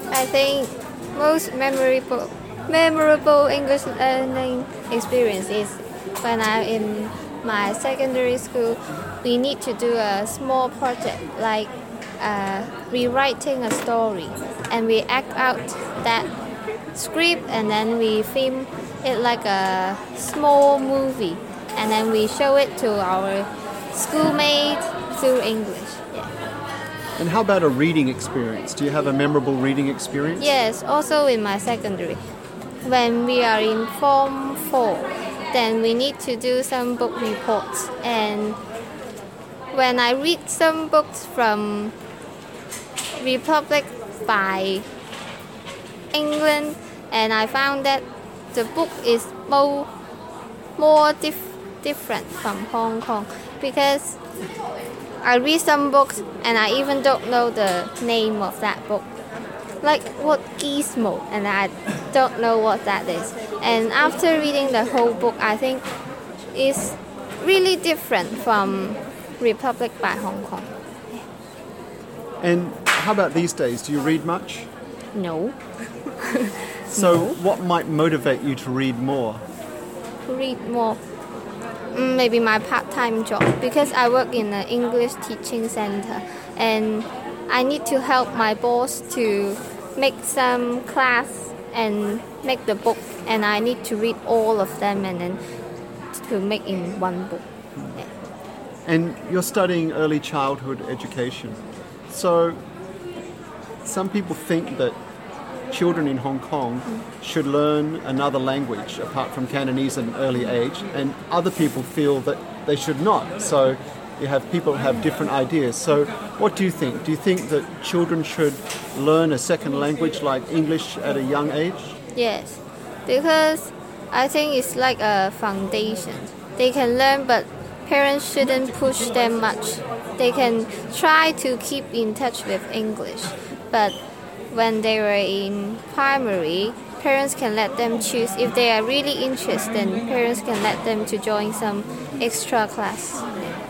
I think most memorable English learning experience is when I'm in my secondary school. We need to do a small project like rewriting a story, and we act out that script, and then we film it like a small movie, and then we show it to our schoolmates through English. Yeah. And how about a reading experience? Do you have a memorable reading experience? Yes, also in my secondary. When we are in Form 4, then we need to do some book reports. And when I read some books from Republic by England, and I found that the book is more different from Hong Kong, because I read some books and I even don't know the name of that book. Like what gizmo, and I don't know what that is. And after reading the whole book, I think it's really different from Republic by Hong Kong. And how about these days? Do you read much? No. So what might motivate you to read more? Read more. Maybe my part-time job, because I work in an English teaching center, and I need to help my boss to make some class and make the book, and I need to read all of them and then to make in one book. Yeah. And you're studying early childhood education. So some people think that children in Hong Kong should learn another language apart from Cantonese at an early age, and other people feel that they should not. So you have people who have different ideas. So what do you think? Do you think that children should learn a second language like English at a young age? Yes, because I think it's like a foundation. They can learn, but parents shouldn't push them much. They can try to keep in touch with English, but when they were in primary, parents can let them choose. If they are really interested, then parents can let them to join some extra class.